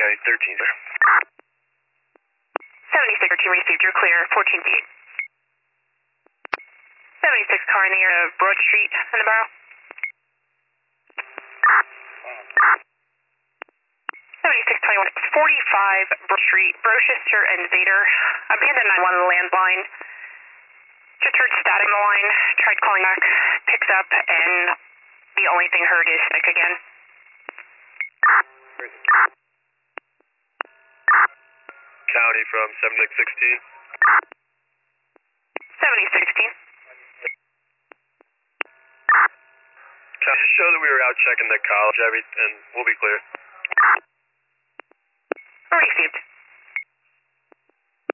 County 13, sir. 76 team received, you're clear, 14 feet. 76 car near Broad Street in the Borough. 7621, 45 Broad Street, Brochester and Vader. Abandoned 911 landline. Just heard static on the line, tried calling back, picked up, and the only thing heard is sick again. County from 7616. 7016. Just show that we were out checking the college, and we'll be clear.